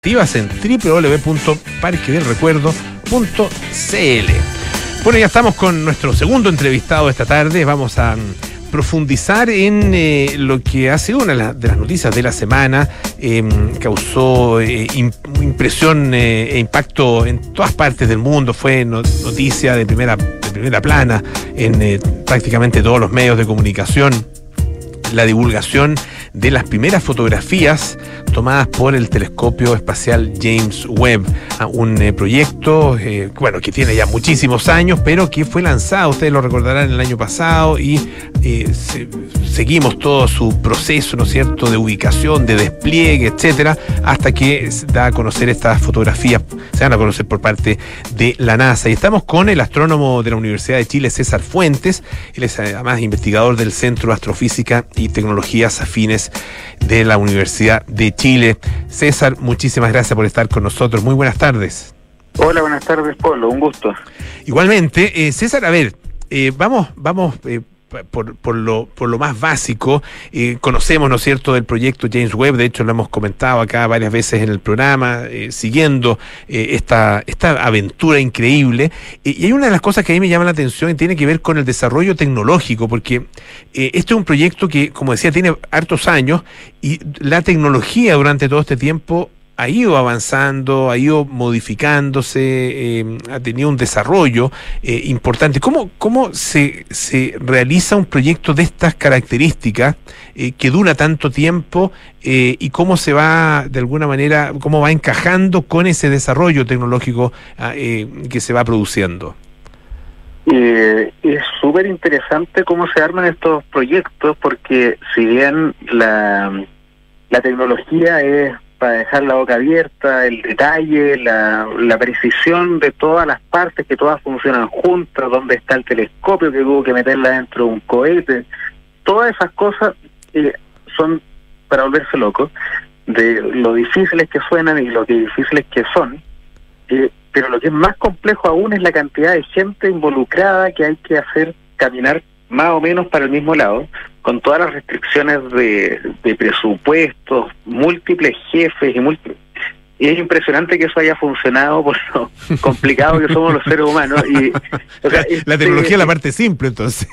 En www.parquedelrecuerdo.cl. Bueno, ya estamos con nuestro segundo entrevistado esta tarde. Vamos a profundizar en lo que ha sido una de las noticias de la semana. Causó impresión e impacto en todas partes del mundo. Fue noticia de primera plana en prácticamente todos los medios de comunicación. La divulgación de las primeras fotografías tomadas por el telescopio espacial James Webb, un proyecto que tiene ya muchísimos años, pero que fue lanzado, ustedes lo recordarán, el año pasado, y seguimos todo su proceso, ¿no es cierto?, de ubicación, de despliegue, etcétera, hasta que se da a conocer estas fotografías, se dan a conocer por parte de la NASA. Y estamos con el astrónomo de la Universidad de Chile, César Fuentes. Él es además investigador del Centro de Astrofísica y Tecnologías Afines de la Universidad de Chile. César, muchísimas gracias por estar con nosotros. Muy buenas tardes. Hola, buenas tardes, Polo. Un gusto. Igualmente. César, a ver, vamos por lo más básico. Conocemos, ¿no es cierto?, del proyecto James Webb. De hecho, lo hemos comentado acá varias veces en el programa, siguiendo esta aventura increíble. Y hay una de las cosas que a mí me llama la atención y tiene que ver con el desarrollo tecnológico, porque este es un proyecto que, como decía, tiene hartos años, y la tecnología durante todo este tiempo ha ido avanzando, ha ido modificándose, ha tenido un desarrollo importante. ¿Cómo se realiza un proyecto de estas características que dura tanto tiempo y cómo se va, de alguna manera, cómo va encajando con ese desarrollo tecnológico que se va produciendo? Es súper interesante cómo se arman estos proyectos, porque si bien la tecnología es para dejar la boca abierta, el detalle, la precisión de todas las partes, que todas funcionan juntas, dónde está el telescopio, que hubo que meterla dentro de un cohete, todas esas cosas son para volverse loco, de lo difíciles que suenan y lo que difíciles que son, pero lo que es más complejo aún es la cantidad de gente involucrada que hay que hacer caminar más o menos para el mismo lado, con todas las restricciones de presupuestos, múltiples jefes y es impresionante que eso haya funcionado por lo complicado que somos los seres humanos. Y, o sea, la tecnología es la parte simple, entonces.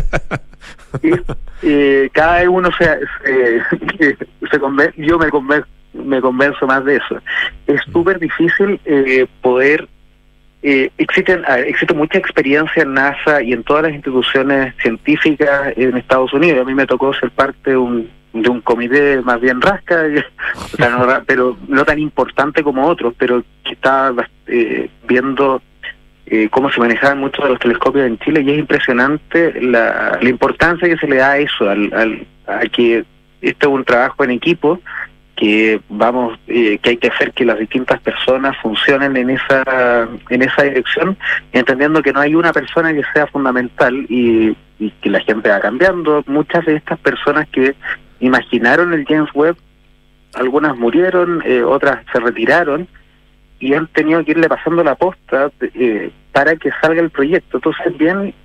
Cada vez uno se convence, yo me convenzo más de eso. Es súper difícil poder. Existe mucha experiencia en NASA y en todas las instituciones científicas en Estados Unidos. A mí me tocó ser parte de un comité más bien rasca, pero no tan importante como otros, pero que estaba viendo cómo se manejaban muchos de los telescopios en Chile, y es impresionante la importancia que se le da a eso, a que este es un trabajo en equipo, que hay que hacer que las distintas personas funcionen en esa dirección, entendiendo que no hay una persona que sea fundamental y que la gente va cambiando. Muchas de estas personas que imaginaron el James Webb, algunas murieron, otras se retiraron y han tenido que irle pasando la posta para que salga el proyecto. Entonces, bien,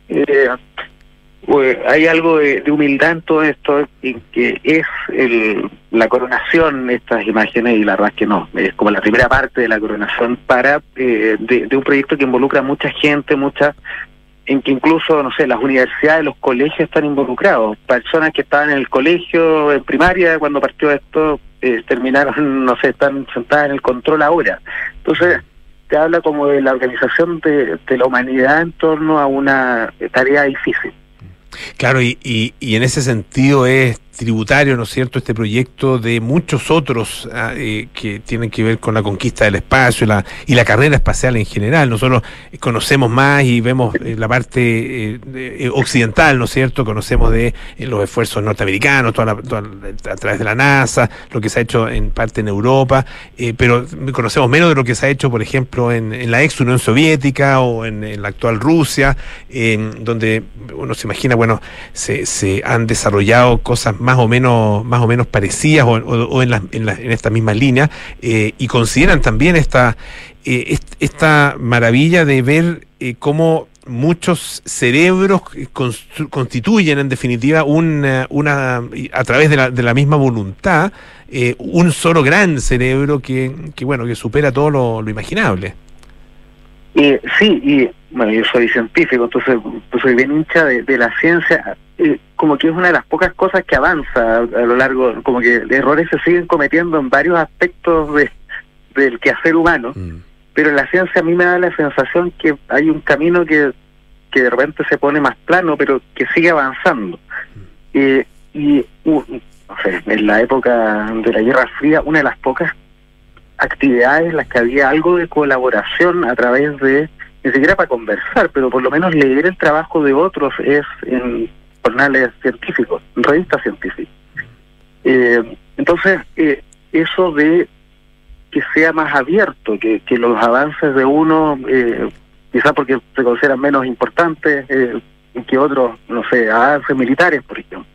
hay algo de humildad en todo esto, en que es la coronación, estas imágenes, y la verdad es que no, es como la primera parte de la coronación de un proyecto que involucra a mucha gente, en que incluso, no sé, las universidades, los colegios están involucrados. Personas que estaban en el colegio, en primaria, cuando partió esto, terminaron, no sé, están sentadas en el control ahora. Entonces, te habla como de la organización de la humanidad en torno a una tarea difícil. Claro, y en ese sentido es tributario, ¿no es cierto?, este proyecto de muchos otros que tienen que ver con la conquista del espacio y la carrera espacial en general. Nosotros conocemos más y vemos la parte occidental, ¿no es cierto?, conocemos de los esfuerzos norteamericanos, a través de la NASA, lo que se ha hecho en parte en Europa, pero conocemos menos de lo que se ha hecho, por ejemplo, en la ex Unión Soviética o en la actual Rusia, donde uno se imagina, se han desarrollado cosas más o menos parecidas o en esta misma línea, y consideran también esta maravilla de ver cómo muchos cerebros constituyen en definitiva a través de la misma voluntad, un solo gran cerebro que supera todo lo imaginable. Sí, y bueno, yo soy científico, entonces pues soy bien hincha de la ciencia, como que es una de las pocas cosas que avanza a lo largo, como que errores se siguen cometiendo en varios aspectos del quehacer humano, pero en la ciencia a mí me da la sensación que hay un camino que de repente se pone más plano, pero que sigue avanzando. No sé, en la época de la Guerra Fría, una de las pocas actividades en las que había algo de colaboración a través de, ni siquiera para conversar, pero por lo menos leer el trabajo de otros, es en jornales científicos, en revistas científicas. Entonces, eso de que sea más abierto, que los avances de uno, quizás porque se consideran menos importantes que otros, no sé, avances militares, por ejemplo,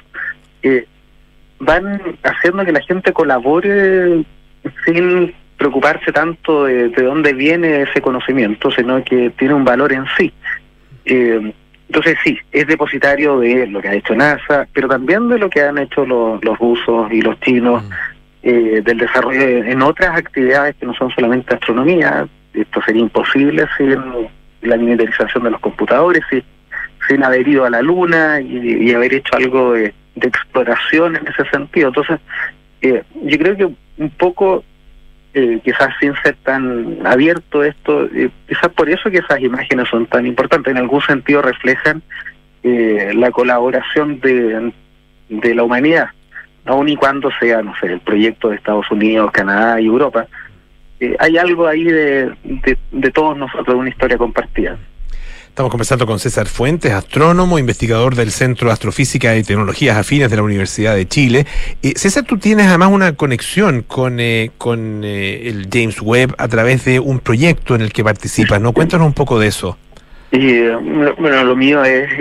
van haciendo que la gente colabore sin preocuparse tanto de dónde viene ese conocimiento, sino que tiene un valor en sí. Entonces sí, es depositario de lo que ha hecho NASA, pero también de lo que han hecho los rusos y los chinos, del desarrollo en otras actividades que no son solamente astronomía. Esto sería imposible sin la militarización de los computadores, sin haber ido a la Luna y haber hecho algo de exploración en ese sentido. Entonces, yo creo que un poco, quizás sin ser tan abierto esto, quizás por eso que esas imágenes son tan importantes, en algún sentido reflejan la colaboración de la humanidad, aun y cuando sea, no sé, el proyecto de Estados Unidos, Canadá y Europa. Hay algo ahí de todos nosotros, una historia compartida. Estamos conversando con César Fuentes, astrónomo, investigador del Centro de Astrofísica y Tecnologías Afines de la Universidad de Chile. César, tú tienes además una conexión con el James Webb a través de un proyecto en el que participas, ¿no? Cuéntanos un poco de eso. Bueno, lo mío es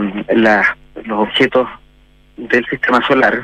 los objetos del sistema solar.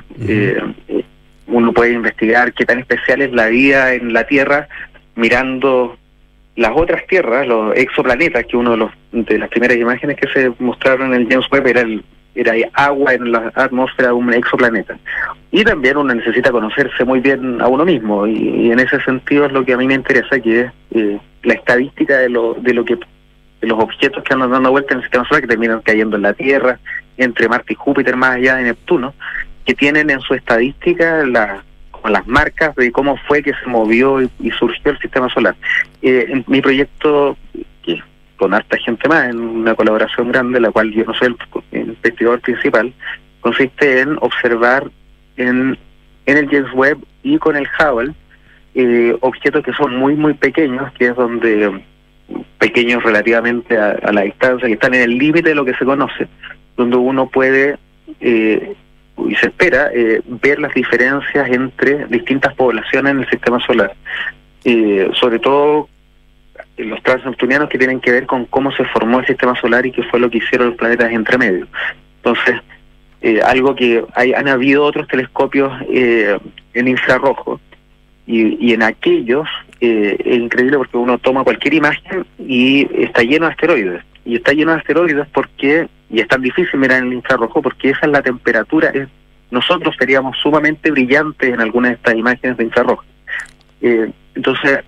Uno puede investigar qué tan especial es la vida en la Tierra mirando las otras tierras, los exoplanetas, que uno de las primeras imágenes que se mostraron en el James Webb era agua en la atmósfera de un exoplaneta. Y también uno necesita conocerse muy bien a uno mismo, y en ese sentido es lo que a mí me interesa, que es la estadística de los objetos que andan dando vuelta en el sistema solar, que terminan cayendo en la Tierra, entre Marte y Júpiter, más allá de Neptuno, que tienen en su estadística las marcas de cómo fue que se movió y surgió el sistema solar. En mi proyecto, con harta gente más, en una colaboración grande, la cual yo no soy el investigador principal, consiste en observar en el James Webb y con el Hubble objetos que son muy muy pequeños, que es donde, pequeños relativamente a la distancia, que están en el límite de lo que se conoce, donde uno puede y se espera ver las diferencias entre distintas poblaciones en el sistema solar, sobre todo los transneptunianos, que tienen que ver con cómo se formó el sistema solar y qué fue lo que hicieron los planetas entre medio. Entonces, algo que han habido otros telescopios en infrarrojo, y en aquellos es increíble porque uno toma cualquier imagen y está lleno de asteroides. Y está lleno de asteroides porque, y es tan difícil mirar en el infrarrojo, porque esa es la temperatura. Nosotros seríamos sumamente brillantes en algunas de estas imágenes de infrarrojo. Entonces,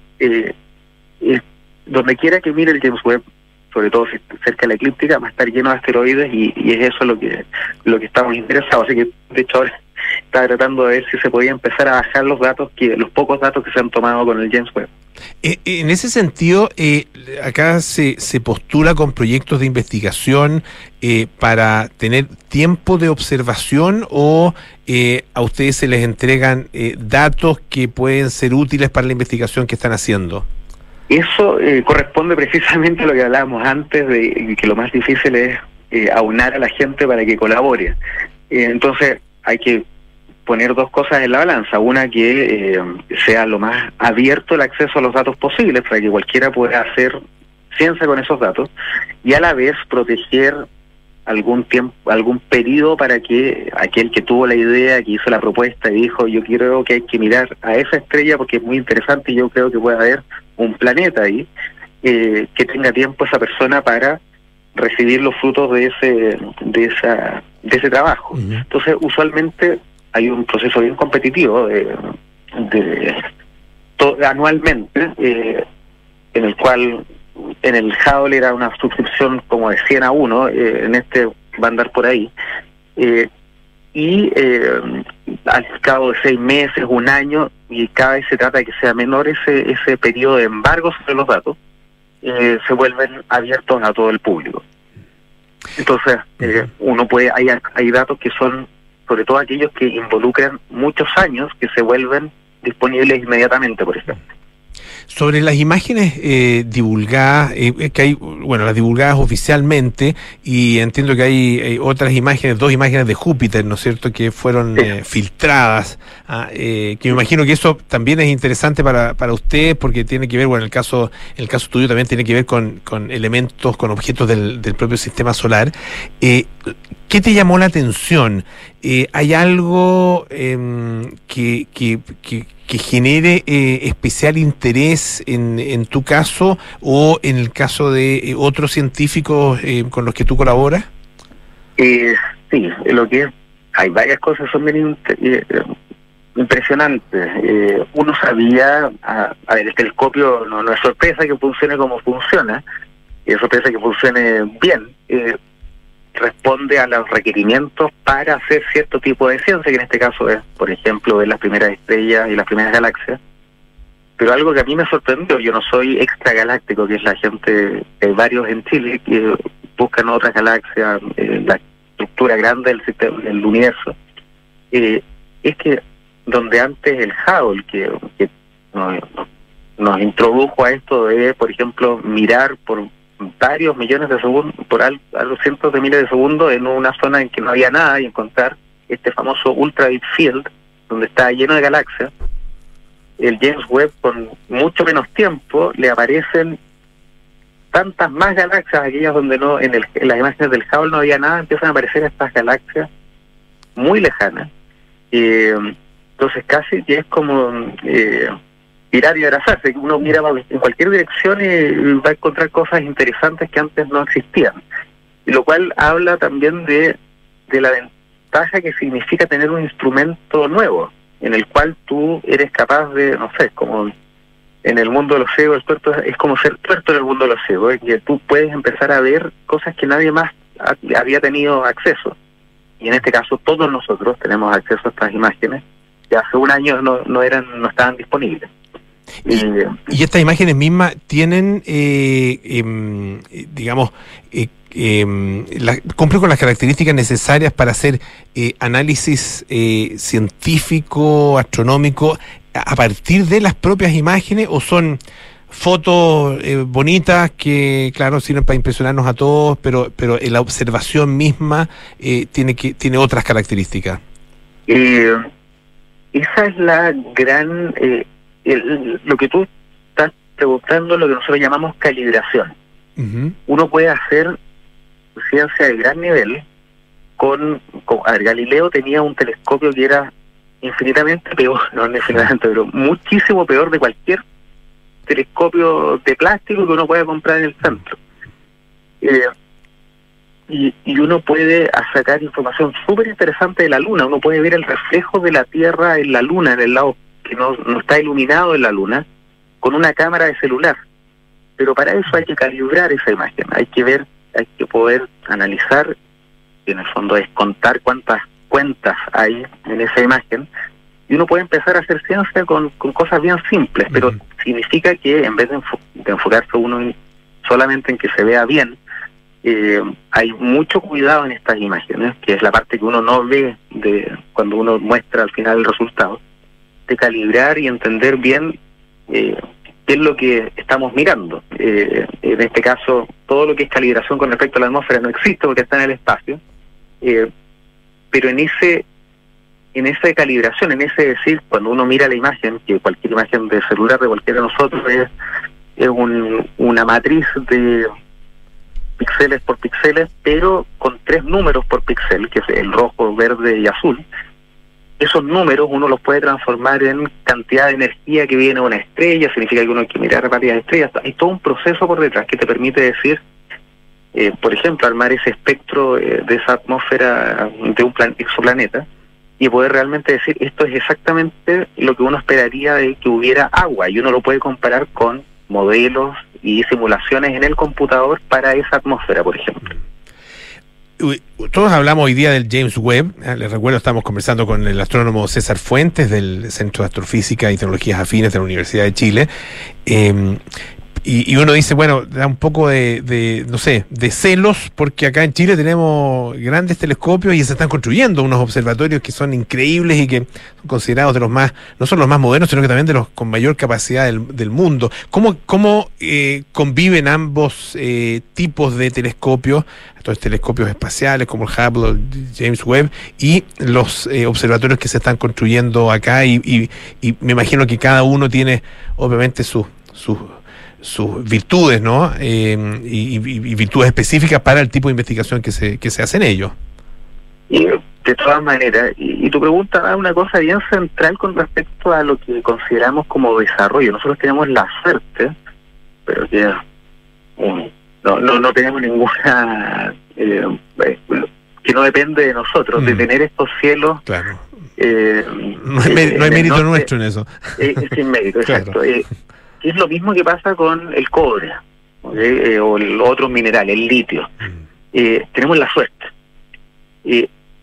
donde quiera que mire el James Webb, sobre todo cerca de la eclíptica, va a estar lleno de asteroides, y es eso lo que estamos interesados. Así que, de hecho, ahora estaba tratando de ver si se podía empezar a bajar los pocos datos que se han tomado con el James Webb. En ese sentido, acá se postula con proyectos de investigación para tener tiempo de observación, o a ustedes se les entregan datos que pueden ser útiles para la investigación que están haciendo. Eso corresponde precisamente a lo que hablábamos antes, de que lo más difícil es aunar a la gente para que colabore. Entonces hay que poner dos cosas en la balanza. Una, que sea lo más abierto el acceso a los datos posibles, para que cualquiera pueda hacer ciencia con esos datos, y a la vez proteger algún periodo para que aquel que tuvo la idea, que hizo la propuesta y dijo, yo creo que hay que mirar a esa estrella porque es muy interesante y yo creo que puede haber un planeta ahí, que tenga tiempo esa persona para recibir los frutos de ese trabajo. Uh-huh. Entonces, usualmente hay un proceso bien competitivo anualmente, en el cual en el Hubble era una suscripción como de 100-1, en este va a andar por ahí, y al cabo de 6 meses, 1 año, y cada vez se trata de que sea menor ese periodo de embargo sobre los datos, se vuelven abiertos a todo el público. Entonces, uno puede, hay datos que son, sobre todo aquellos que involucran muchos años, que se vuelven disponibles inmediatamente, por ejemplo. Sobre las imágenes divulgadas, que hay, bueno, las divulgadas oficialmente, y entiendo que hay otras imágenes, 2 imágenes de Júpiter, ¿no es cierto?, que fueron filtradas, que me imagino que eso también es interesante para usted, porque tiene que ver, bueno, el caso tuyo también tiene que ver con elementos, con objetos del propio sistema solar. ¿Qué te llamó la atención? ¿Hay algo que genere especial interés en tu caso o en el caso de otros científicos con los que tú colaboras? Sí, hay varias cosas que son bien impresionantes. Uno sabía, el telescopio no es sorpresa que funcione como funciona, es sorpresa que funcione bien. Responde a los requerimientos para hacer cierto tipo de ciencia, que en este caso es, por ejemplo, ver las primeras estrellas y las primeras galaxias. Pero algo que a mí me sorprendió, yo no soy extragaláctico, que es la gente, hay varios en Chile que buscan otras galaxias, la estructura grande del universo, es que donde antes el Hubble, que nos introdujo a esto de, por ejemplo, mirar por varios millones de segundos, por a los cientos de miles de segundos en una zona en que no había nada y encontrar este famoso Ultra Deep Field, donde está lleno de galaxias. El James Webb, con mucho menos tiempo, le aparecen tantas más galaxias, aquellas donde no, en las imágenes del Hubble no había nada, empiezan a aparecer estas galaxias muy lejanas. Entonces casi que es como mirar y abrazarse. Uno mira en cualquier dirección y va a encontrar cosas interesantes que antes no existían. Y lo cual habla también de la ventaja que significa tener un instrumento nuevo, en el cual tú eres capaz de, no sé, como en el mundo de los ciegos, es como ser tuerto en el mundo de los ciegos, que tú puedes empezar a ver cosas que nadie más había tenido acceso. Y en este caso todos nosotros tenemos acceso a estas imágenes que hace 1 año no estaban disponibles. Y estas imágenes mismas tienen, cumplen con las características necesarias para hacer análisis científico, astronómico, a partir de las propias imágenes, o son fotos bonitas que, claro, sirven para impresionarnos a todos, pero la observación misma tiene otras características. Esa es la gran... lo que tú estás preguntando, lo que nosotros llamamos calibración. Uh-huh. Uno puede hacer ciencia de gran nivel a ver, Galileo tenía un telescopio que era infinitamente peor, no infinitamente, pero muchísimo peor de cualquier telescopio de plástico que uno pueda comprar en el centro. Y uno puede sacar información súper interesante de la Luna. Uno puede ver el reflejo de la Tierra en la Luna, en el lado que no está iluminado en la Luna, con una cámara de celular. Pero para eso hay que calibrar esa imagen, hay que poder analizar, y en el fondo es contar cuántas cuentas hay en esa imagen, y uno puede empezar a hacer ciencia con cosas bien simples, pero significa que en vez de enfocarse uno solamente en que se vea bien, hay mucho cuidado en estas imágenes, que es la parte que uno no ve cuando uno muestra al final el resultado, de calibrar y entender bien qué es lo que estamos mirando. En este caso, todo lo que es calibración con respecto a la atmósfera no existe porque está en el espacio, pero en esa calibración, en ese decir, cuando uno mira la imagen, que cualquier imagen de celular de cualquiera de nosotros es una matriz de píxeles por píxeles, pero con 3 números por píxel, que es el rojo, verde y azul. Esos números uno los puede transformar en cantidad de energía que viene de una estrella, significa que uno hay que mirar varias estrellas. Hay todo un proceso por detrás que te permite decir por ejemplo, armar ese espectro de esa atmósfera de un exoplaneta y poder realmente decir, esto es exactamente lo que uno esperaría de que hubiera agua, y uno lo puede comparar con modelos y simulaciones en el computador para esa atmósfera, por ejemplo. Todos hablamos hoy día del James Webb. Les recuerdo, estamos conversando con el astrónomo César Fuentes del Centro de Astrofísica y Tecnologías Afines de la Universidad de Chile. Y uno dice, bueno, da un poco no sé, de celos, porque acá en Chile tenemos grandes telescopios y se están construyendo unos observatorios que son increíbles y que son considerados de los más, no solo los más modernos, sino que también de los con mayor capacidad del mundo. ¿Cómo conviven ambos tipos de telescopios, estos telescopios espaciales como el Hubble, el James Webb, y los observatorios que se están construyendo acá? Y me imagino que cada uno tiene, obviamente, sus virtudes, ¿no? Y virtudes específicas para el tipo de investigación que se hace en ellos. Y de todas maneras, y tu pregunta da una cosa bien central con respecto a lo que consideramos como desarrollo. Nosotros tenemos la suerte, pero que no tenemos ninguna que no depende de nosotros, de tener estos cielos. Claro. No hay mérito nuestro en eso. Sin mérito, exacto. Claro. Es lo mismo que pasa con el cobre, o el otro mineral, el litio. Tenemos la suerte.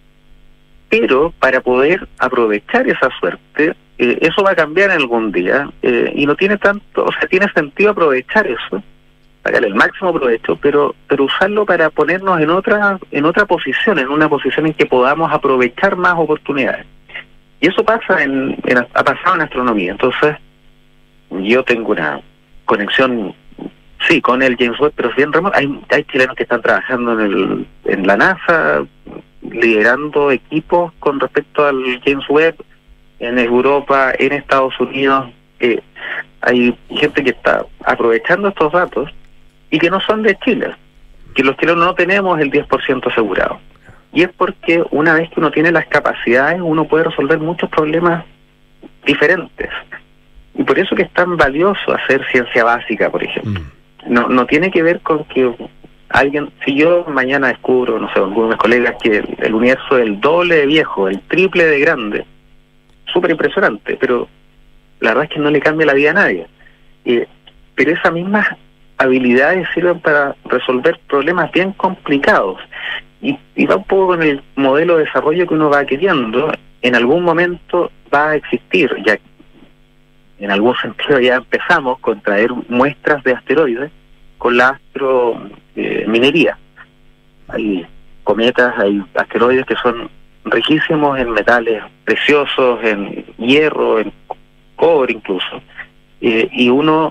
Pero para poder aprovechar esa suerte, eso va a cambiar en algún día, y no tiene tanto, o sea, tiene sentido aprovechar eso, sacarle el máximo provecho, pero usarlo para ponernos en otra posición, en una posición en que podamos aprovechar más oportunidades. Y eso pasa ha pasado en astronomía. Entonces, yo tengo una conexión, sí, con el James Webb, pero es bien remoto. Hay chilenos que están trabajando en la NASA, liderando equipos con respecto al James Webb, en Europa, en Estados Unidos. Hay gente que está aprovechando estos datos y que no son de Chile, que los chilenos no tenemos el 10% asegurado. Y es porque una vez que uno tiene las capacidades, uno puede resolver muchos problemas diferentes. Y por eso que es tan valioso hacer ciencia básica, por ejemplo. No tiene que ver con que alguien, si yo mañana descubro, no sé, algunos de mis colegas, que el universo es el doble de viejo, el triple de grande, súper impresionante, pero la verdad es que no le cambia la vida a nadie. Pero esas mismas habilidades sirven para resolver problemas bien complicados. Y va un poco con el modelo de desarrollo que uno va queriendo. En algún momento va a existir, ya en algún sentido ya empezamos con traer muestras de asteroides con la astrominería. Hay cometas, hay asteroides que son riquísimos en metales preciosos, en hierro, en cobre incluso. Y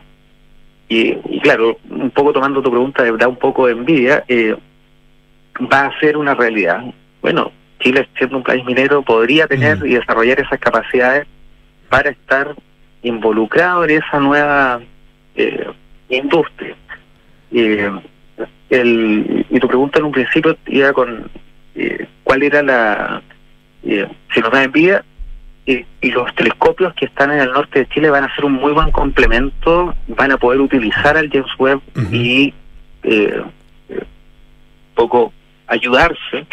claro, un poco tomando tu pregunta, da un poco de envidia, va a ser una realidad. Bueno, Chile, siendo un país minero, podría tener y desarrollar esas capacidades para estar involucrado en esa nueva industria. Y tu pregunta en un principio iba con cuál era si nos da envidia, y los telescopios que están en el norte de Chile van a ser un muy buen complemento, van a poder utilizar al James Webb y poco ayudarse.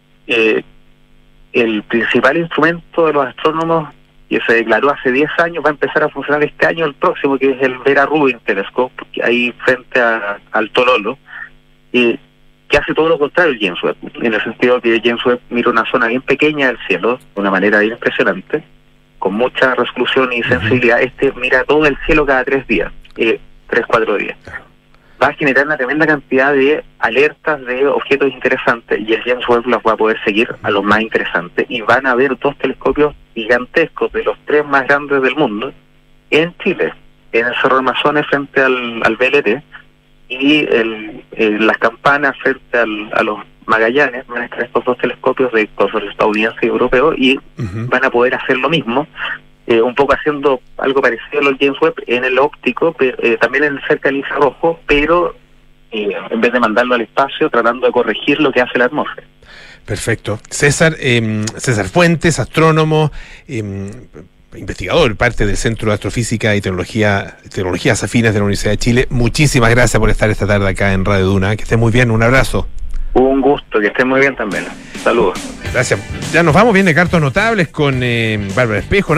El principal instrumento de los astrónomos, que se declaró hace 10 años, va a empezar a funcionar este año, el próximo, que es el Vera Rubin Telescope, ahí frente al Tololo, que hace todo lo contrario el James Webb, en el sentido que James Webb mira una zona bien pequeña del cielo, de una manera bien impresionante, con mucha resolución y sensibilidad. Este mira todo el cielo cada 3 días, 3-4 días. Va a generar una tremenda cantidad de alertas de objetos interesantes, y el James Webb las va a poder seguir a los más interesantes, y van a haber 2 telescopios gigantescos, de los 3 más grandes del mundo, en Chile, en el Cerro Armazones frente al BLT, y las Campanas frente a los Magallanes. Van a estar estos 2 telescopios de cosas estadounidenses y europeos, y van a poder hacer lo mismo, un poco haciendo algo parecido a lo del James Webb en el óptico, pero, también en cerca del infrarrojo, pero en vez de mandarlo al espacio, tratando de corregir lo que hace la atmósfera. Perfecto. César Fuentes, astrónomo, investigador, parte del Centro de Astrofísica y Tecnologías Afines de la Universidad de Chile. Muchísimas gracias por estar esta tarde acá en Radio Duna. Que esté muy bien, un abrazo. Un gusto, que esté muy bien también. Saludos. Gracias. Ya nos vamos, viene Cartas Notables con Bárbara Espejo.